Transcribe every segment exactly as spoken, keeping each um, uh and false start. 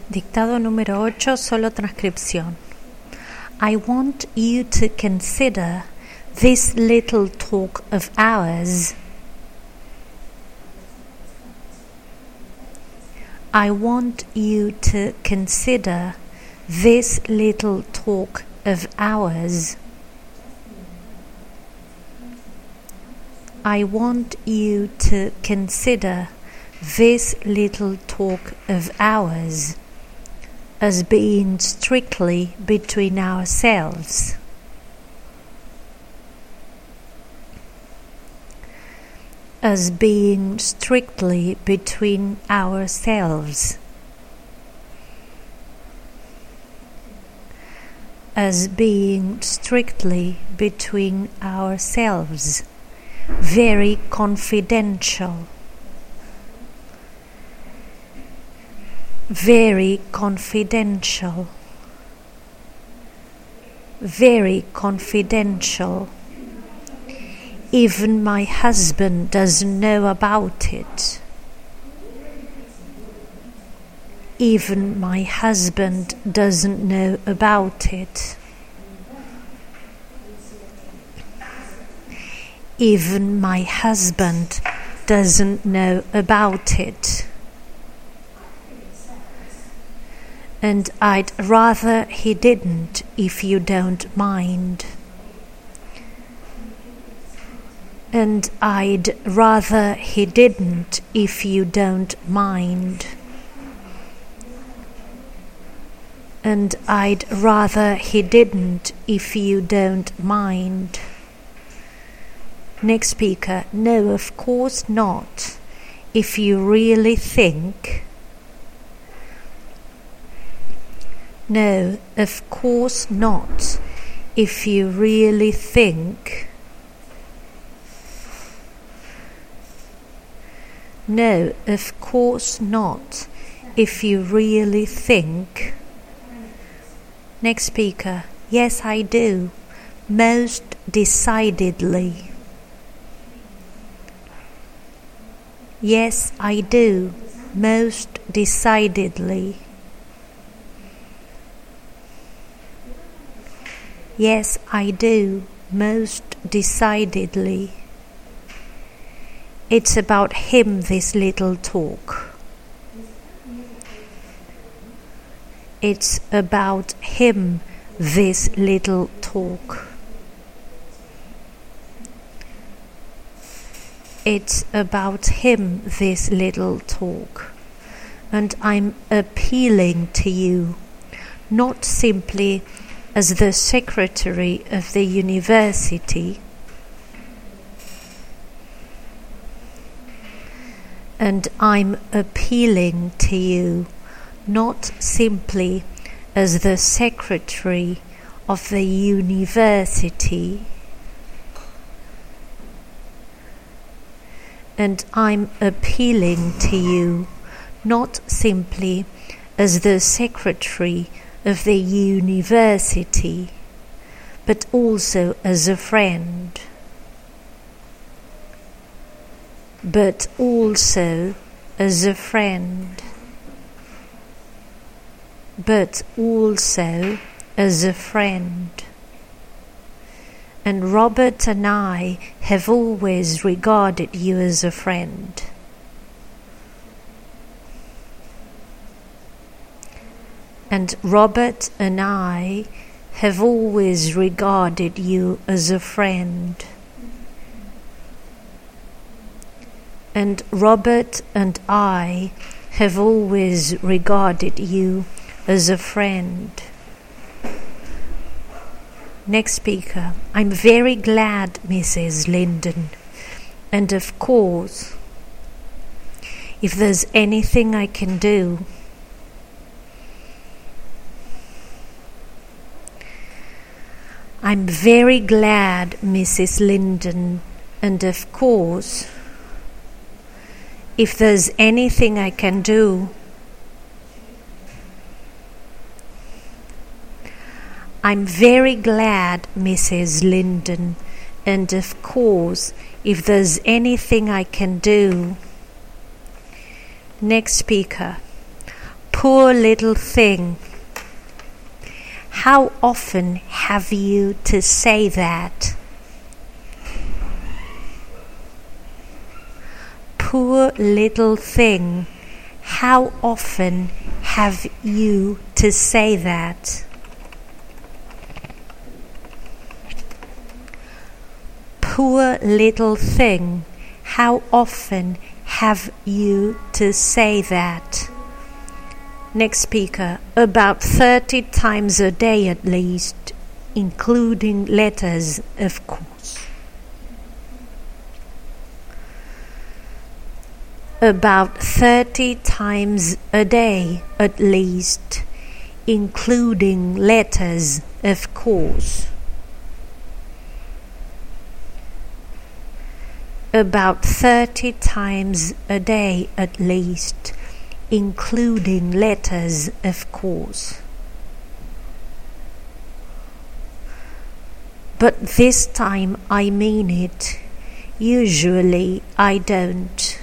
Dictado número ocho, solo transcripción. I want you to consider this little talk of ours. I want you to consider this little talk of ours. I want you to consider this little talk of ours as being strictly between ourselves. As being strictly between ourselves. As being strictly between ourselves. Very confidential. Very confidential. Very confidential. Even my husband doesn't know about it. Even my husband doesn't know about it. Even my husband doesn't know about it. And I'd rather he didn't, if you don't mind. And I'd rather he didn't, if you don't mind. And I'd rather he didn't, if you don't mind. Next speaker, no, of course not. If you really think. No, of course not. If you really think. No, of course not. If you really think. Next speaker, yes, I do. Most decidedly. Yes, I do. Most decidedly. Yes, I do. Most decidedly. It's about him, this little talk. It's about him, this little talk. It's about him, this little talk. And I'm appealing to you, not simply as the secretary of the university, and I'm appealing to you not simply as the secretary of the university, and I'm appealing to you not simply as the secretary of the university, but also as a friend. But also as a friend. But also as a friend. And Robert and I have always regarded you as a friend. And Robert and I have always regarded you as a friend. And Robert and I have always regarded you as a friend. Next speaker, I'm very glad, Missus Linden. And of course, if there's anything I can do, I'm very glad, Missus Linden, and of course, if there's anything I can do, I'm very glad, Missus Linden, and of course, if there's anything I can do. Next speaker, Poor little thing. How often have you to say that? Poor little thing. How often have you to say that? Poor little thing. How often have you to say that? Next speaker. About thirty times a day at least, including letters, of course. About thirty times a day at least, including letters, of course. About thirty times a day at least, including letters, of course. But this time I mean it. Usually I don't.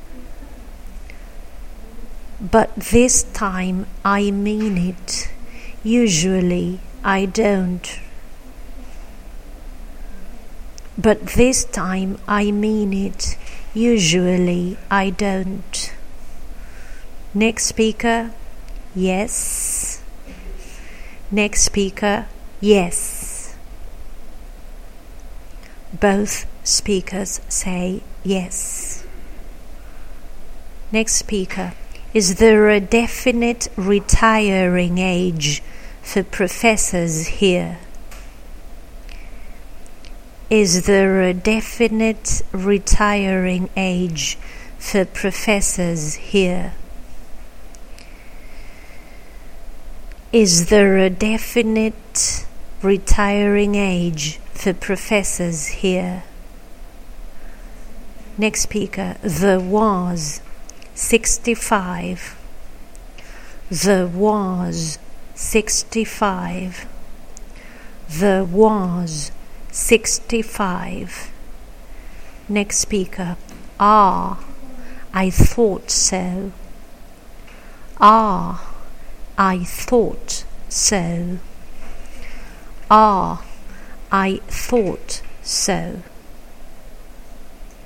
But this time I mean it. Usually I don't. But this time I mean it. Usually I don't. Next speaker, yes. Next speaker, yes. Both speakers say yes. Next speaker, is there a definite retiring age for professors here? Is there a definite retiring age for professors here? Is there a definite retiring age for professors here? Next speaker, there was sixty-five. There was sixty-five. There was sixty-five. Next speaker, ah, I thought so. Ah, I thought so. Ah, I thought so.